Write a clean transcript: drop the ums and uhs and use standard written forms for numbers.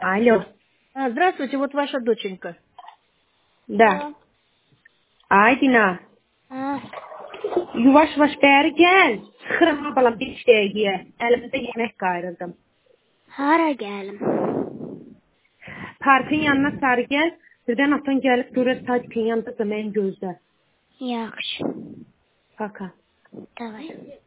Алло. Здравствуйте, вот ваша доченька. Да. Aydina. Yavaş beri gel. Sıxırma balam bir şeyə. Əlimdə yemək qayırdım. Hara gəlim? Parkın yanına sarı gel. Birdən atan gəlib görür Tacik'in yanında da mən gözlə. Yaxşı. Paka. Davay.